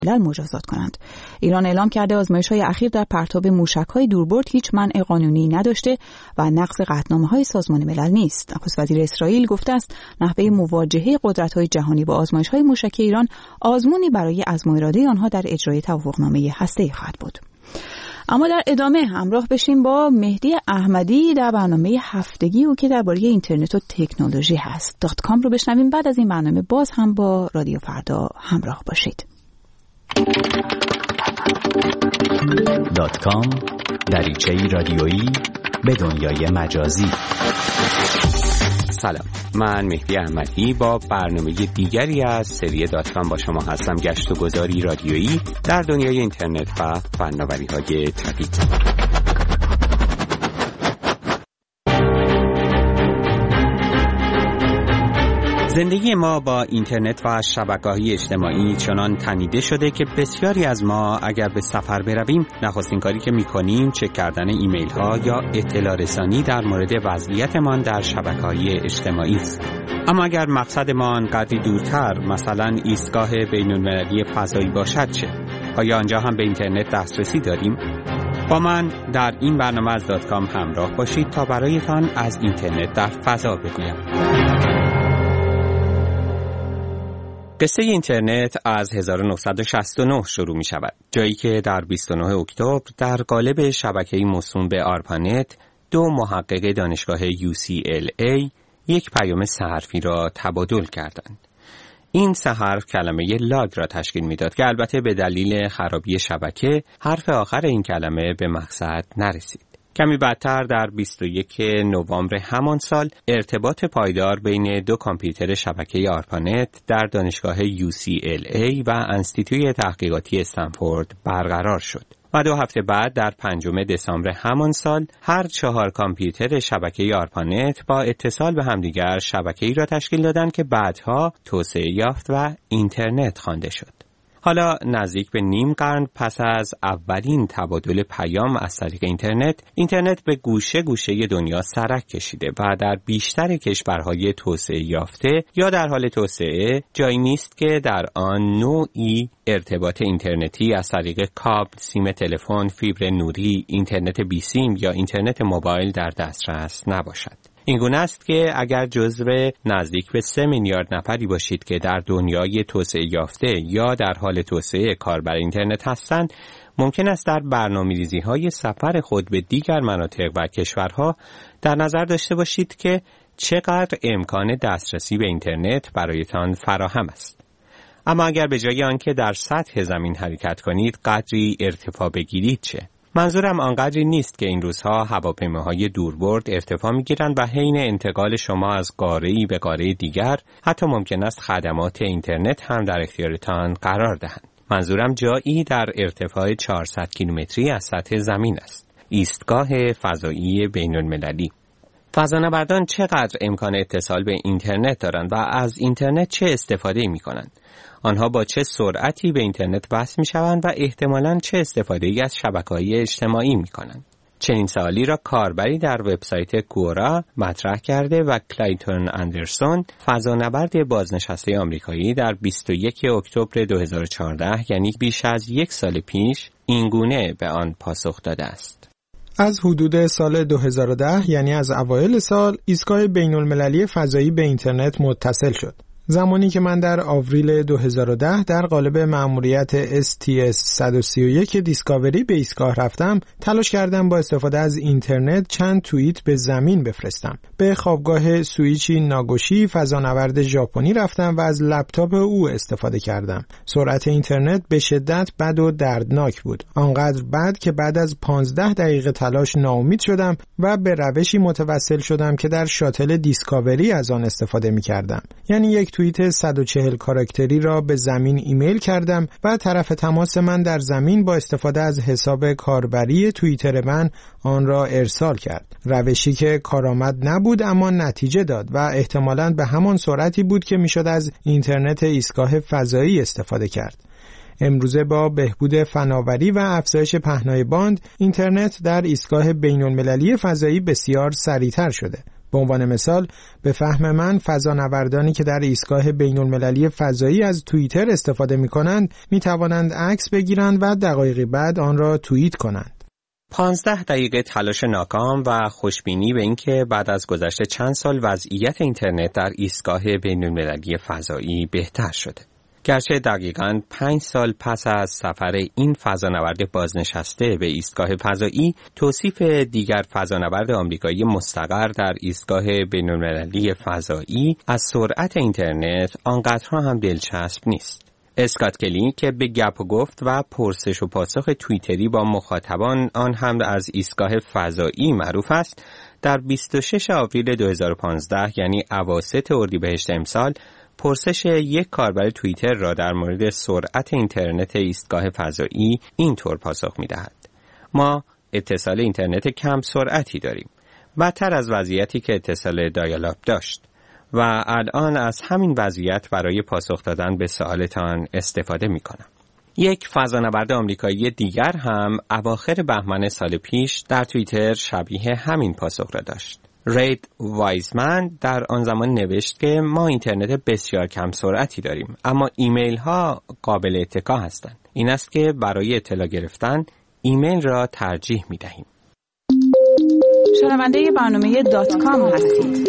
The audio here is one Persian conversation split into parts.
مجازات کنند. ایران اعلام کرده آزمایش‌های اخیر در پرتاب موشک‌های دوربرد هیچ منع قانونی نداشته و نقض قطعنامه‌های سازمان ملل نیست. نخست وزیر اسرائیل گفته است نحوه مواجهه قدرت‌های جهانی با آزمایش‌های موشکی ایران آزمونی برای عزم و اراده آنها در اجرای توافقنامه هسته‌ای خواهد بود. اما در ادامه همراه بشیم با مهدی احمدی در برنامه هفتگی او که درباره اینترنت و تکنولوژی هست. .com رو بشنویم. بعد از این برنامه باز هم با رادیو فردا همراه باشید. .com دریچه‌ای رادیویی به دنیای مجازی. سلام، من مهدی احمدی با برنامه دیگری از سری .com با شما هستم. گشت و گذاری رادیویی در دنیای اینترنت و فناوری‌های جدید. زندگی ما با اینترنت و شبکه‌های اجتماعی چنان تنیده شده که بسیاری از ما اگر به سفر برویم نخستین کاری که می‌کنیم چک کردن ایمیل‌ها یا اطلاع رسانی در مورد وضعیتمان در شبکه‌های اجتماعی است. اما اگر مقصدمان قدری دورتر، مثلا ایستگاه بین‌المللی فضایی باشد چه؟ آیا آنجا هم به اینترنت دسترسی داریم؟ با من در این برنامه از .com همراه باشید تا برایتان از اینترنت در فضا بگویم. قصه اینترنت از 1969 شروع می شود، جایی که در 29 اکتبر در قالب شبکه‌ای موسوم به آرپانت دو محقق دانشگاه UCLA یک پیام سه حرفی را تبادل کردند. این سه حرف کلمه لاگ را تشکیل می‌داد که البته به دلیل خرابی شبکه حرف آخر این کلمه به مقصد نرسید. کمی بعدتر در 21 نوامبر همان سال ارتباط پایدار بین دو کامپیوتر شبکه آرپانت در دانشگاه UCLA و انستیتوی تحقیقاتی استنفورد برقرار شد. و 2 هفته بعد در 5 دسامبر همان سال هر 4 کامپیوتر شبکه آرپانت با اتصال به همدیگر شبکه‌ای را تشکیل دادند که بعدها توسعه یافت و اینترنت خوانده شد. حالا نزدیک به نیم قرن پس از اولین تبادل پیام از طریق اینترنت به گوشه گوشه دنیا سرک کشیده و در بیشتر کشورهای توسعه یافته یا در حال توسعه جایی نیست که در آن نوعی ارتباط اینترنتی از طریق کابل، سیم تلفن، فیبر نوری، اینترنت بی سیم یا اینترنت موبایل در دسترس نباشد. این گونه است که اگر جزو نزدیک به 3 میلیارد نفری باشید که در دنیای توسعه یافته یا در حال توسعه کاربر اینترنت هستند، ممکن است در برنامه‌ریزی‌های سفر خود به دیگر مناطق و کشورها در نظر داشته باشید که چقدر امکان دسترسی به اینترنت برایتان فراهم است. اما اگر به جای آنکه در سطح زمین حرکت کنید قدری ارتفاع بگیرید چه؟ منظورم آنقدری نیست که این روزها هواپیماهای دوربرد ارتفاع می‌گیرند و حین انتقال شما از قاره‌ای به قاره دیگر حتی ممکن است خدمات اینترنت هم در اختیارتان قرار دهند. منظورم جایی در ارتفاع 400 کیلومتری از سطح زمین است. ایستگاه فضایی بین‌المللی. فضانوردان چقدر امکان اتصال به اینترنت دارند و از اینترنت چه استفاده می‌کنند؟ آنها با چه سرعتی به اینترنت وصل می‌شوند و احتمالاً چه استفاده‌ای از شبکه‌های اجتماعی می‌کنند؟ چنین سوالی را کاربری در وبسایت کورا مطرح کرده و کلایتون اندرسون، فضانورد بازنشسته آمریکایی، در 21 اکتبر 2014 یعنی بیش از 1 سال پیش اینگونه به آن پاسخ داده است. از حدود سال 2010 یعنی از اوایل سال ایستگاه بین‌المللی فضایی به اینترنت متصل شد. زمانی که من در آوریل 2010 در قالب مأموریت STS-131 دیسکاوری به ایستگاه رفتم، تلاش کردم با استفاده از اینترنت چند توییت به زمین بفرستم. به خوابگاه سویچی ناگوشی فضانورد ژاپنی رفتم و از لپتاپ او استفاده کردم. سرعت اینترنت به شدت بد و دردناک بود. آنقدر بد که بعد از 15 دقیقه تلاش ناامید شدم و به روشی متوسل شدم که در شاتل دیسکاوری از آن استفاده می کردم. یعنی یک توییت 140 کاراکتری را به زمین ایمیل کردم و طرف تماس من در زمین با استفاده از حساب کاربری توییتر من آن را ارسال کرد. روشی که کارآمد نبود اما نتیجه داد و احتمالاً به همان سرعتی بود که میشد از اینترنت ایستگاه فضایی استفاده کرد. امروزه با بهبود فناوری و افزایش پهنای باند، اینترنت در ایستگاه بین‌المللی فضایی بسیار سریعتر شده. به عنوان مثال به فهم من فضانوردانی که در ایستگاه بین‌المللی فضایی از توییتر استفاده می‌کنند می‌توانند عکس بگیرند و دقایقی بعد آن را توییت کنند. 15 دقیقه تلاش ناکام و خوشبینی به اینکه بعد از گذشت چند سال وضعیت اینترنت در ایستگاه بین‌المللی فضایی بهتر شده. گرچه دقیقاً 5 سال پس از سفر این فضانورد بازنشسته به ایستگاه فضایی، توصیف دیگر فضانورد آمریکایی مستقر در ایستگاه بین‌المللی فضایی از سرعت اینترنت آنقدرها هم دلچسب نیست. اسکات کلی که به گپ و گفت و پرسش و پاسخ توییتری با مخاطبان آن هم از ایستگاه فضایی معروف است، در 26 آوریل 2015 یعنی اواسط اردیبهشت امسال پرسش یک کاربر توییتر را در مورد سرعت اینترنت ایستگاه فضایی اینطور پاسخ می‌دهد: ما اتصال اینترنت کم سرعتی داریم، بدتر از وضعیتی که اتصال دایال-آپ داشت و الان از همین وضعیت برای پاسخ دادن به سوالتان استفاده می‌کنم. یک فضانورد آمریکایی دیگر هم اواخر بهمن سال پیش در توییتر شبیه همین پاسخ را داشت. رید وایزمن در آن زمان نوشت که ما اینترنت بسیار کم سرعتی داریم، اما ایمیل ها قابل اتکا هستند. این است که برای اطلاع گرفتن ایمیل را ترجیح می دهیم. شنونده برنامه .com هستید.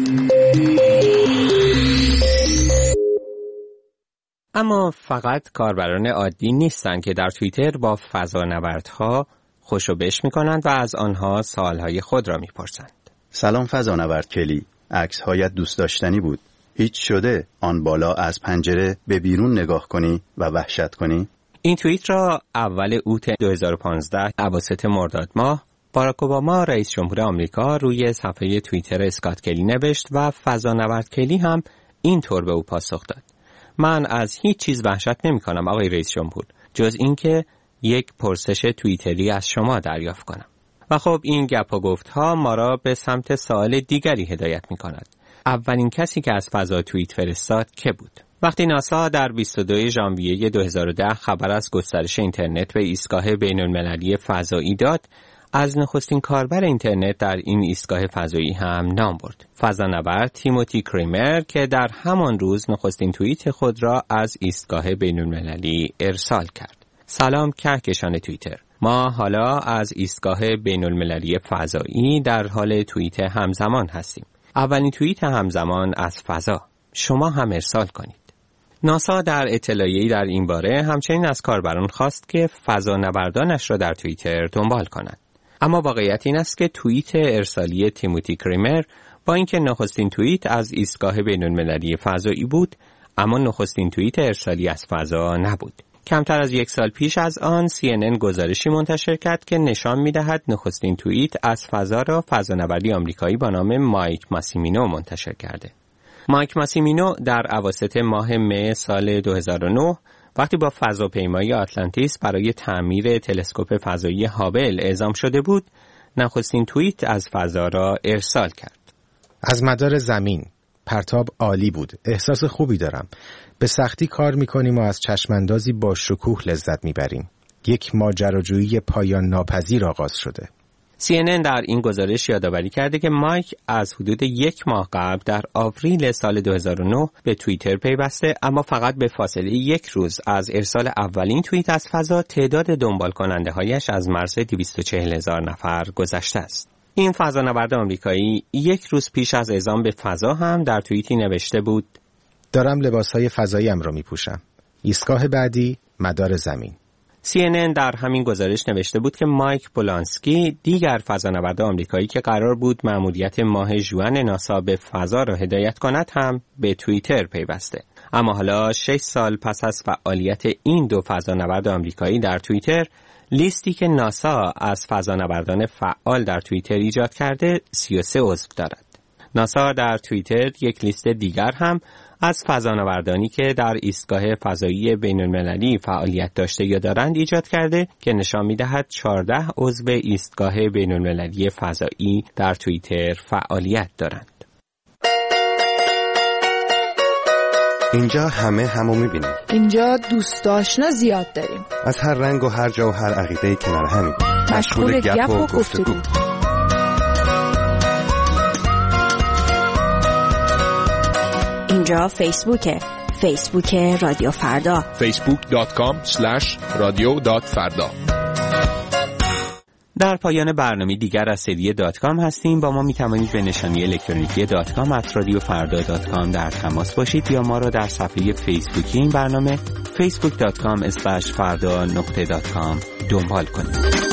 اما فقط کاربران عادی نیستند که در توییتر با فضانوردها خوشو بش می کنند و از آنها سوالهای خود را می پرسند. سلام فضانورد کلی، عکس‌هایت دوست داشتنی بود. هیچ شده آن بالا از پنجره به بیرون نگاه کنی و وحشت کنی؟ این توییت را اول اوت 2015 اواسط مرداد ماه باراک اوباما رئیس جمهور آمریکا روی صفحه توییتر اسکات کلی نوشت و فضانورد کلی هم اینطور به او پاسخ داد: من از هیچ چیز وحشت نمی کنم آقای رئیس جمهور، جز اینکه یک پرسش توییتری از شما دریافت کنم. و خب این گپ و گفت ها ما را به سمت سوال دیگری هدایت می کند. اولین کسی که از فضا توییت فرستاد که بود؟ وقتی ناسا در 22 ژانویه 2010 خبر از گسترش اینترنت به ایستگاه بین‌المللی فضایی داد، از نخستین کاربر اینترنت در این ایستگاه فضایی هم نام برد: فضانورد تیموتی کریمر که در همان روز نخستین توییت خود را از ایستگاه بین‌المللی ارسال کرد. سلام کهکشان توییتر، ما حالا از ایستگاه بین‌المللی فضایی در حال توییت همزمان هستیم. اولین توییت همزمان از فضا، شما هم ارسال کنید. ناسا در اطلاعیه‌ای در این باره همچنین از کاربران خواست که فضانوردانش را در توییتر دنبال کنند. اما واقعیت این است که توییت ارسالی تیموتی کریمر با اینکه نخستین توییت از ایستگاه بین‌المللی فضایی بود، اما نخستین توییت ارسالی از فضا نبود. کمتر از یک سال پیش از آن CNN گزارشی منتشر کرد که نشان می‌دهد نخستین توییت از فضا را فضانوردی آمریکایی با نام مایک ماسیمینو منتشر کرده. مایک ماسیمینو در اواسط ماه مه سال 2009 وقتی با فضاپیمای آتلانتیس برای تعمیر تلسکوپ فضایی هابل اعزام شده بود، نخستین توییت از فضا را ارسال کرد. از مدار زمین، پرتاب عالی بود. احساس خوبی دارم. به سختی کار میکنیم و از چشماندازی با شکوه لذت میبریم. یک ماجراجویی پایان ناپذیر آغاز شده. CNN در این گزارش یادآوری کرده که مایک از حدود یک ماه قبل در آوریل سال 2009 به توییتر پیوسته، اما فقط به فاصله یک روز از ارسال اولین توییت از فضا تعداد دنبال کننده هایش از مرز 240,000 نفر گذشته است. این فضانورد آمریکایی یک روز پیش از اعزام به فضا هم در توییتی نوشته بود: دارم لباسهای فضاییم را میپوشم. ایستگاه بعدی مدار زمین. CNN در همین گزارش نوشته بود که مایک پولانسکی، دیگر فضانورد آمریکایی که قرار بود مأموریت ماه ژوئن ناسا به فضا را هدایت کند هم به توییتر پیوسته. اما حالا 6 سال پس از فعالیت این دو فضانورد آمریکایی در توییتر، لیستی که ناسا از فضانوردان فعال در توییتر ایجاد کرده 33 عضو دارد. ناسا در توییتر یک لیست دیگر هم از فضانوردانی که در ایستگاه فضایی بین‌المللی فعالیت داشته یا دارند ایجاد کرده که نشان می‌دهد 14 عضو ایستگاه بین‌المللی فضایی در توییتر فعالیت دارند. اینجا همو می‌بینیم. اینجا دوست آشنا زیاد داریم. از هر رنگ و هر جا و هر عقیده‌ای کنار همیم. مشغول گپ و گفتگو. اینجا فیسبوکه، فیسبوک رادیو فردا، facebook.com/radio.farda. در پایان برنامه دیگر از سری .com هستیم. با ما می توانید به نشانی الکترونیکی .com@radiofarda.com در تماس باشید یا ما را در صفحه فیسبوکی این برنامه facebook.com/farda.com دنبال کنید.